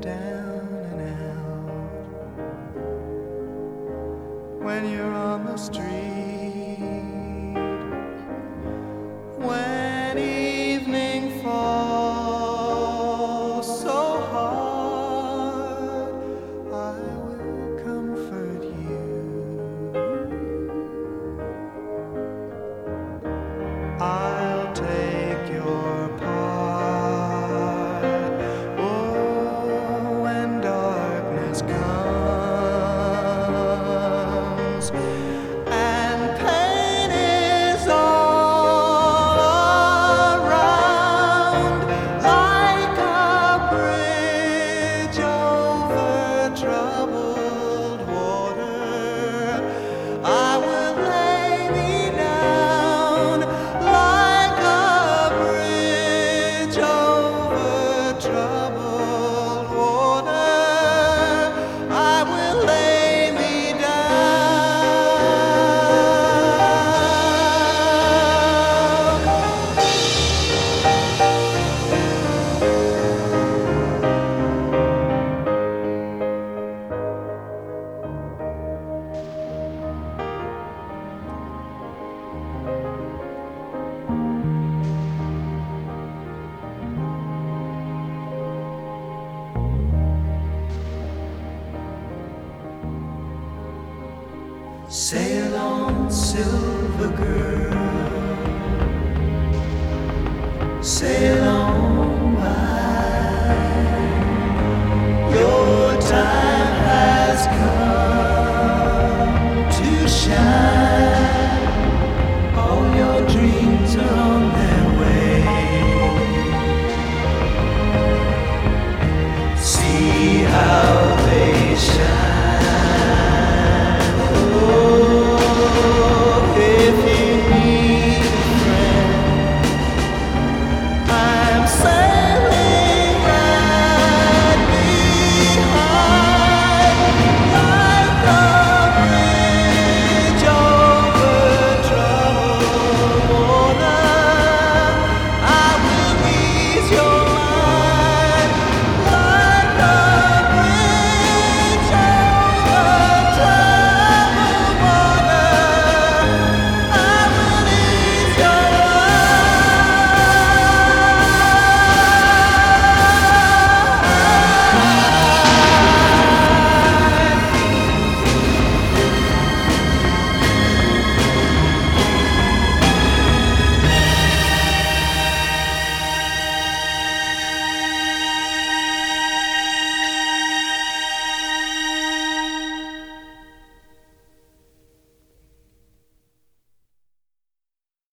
down and out. When you're on the street, when evening falls so hard, I will comfort you. I'll take your part. Oh, when darkness comes and pain is all around, like a bridge over troubled water, I will lay me down like a bridge over troubled water. I will lay me Sail on, silver girl, sail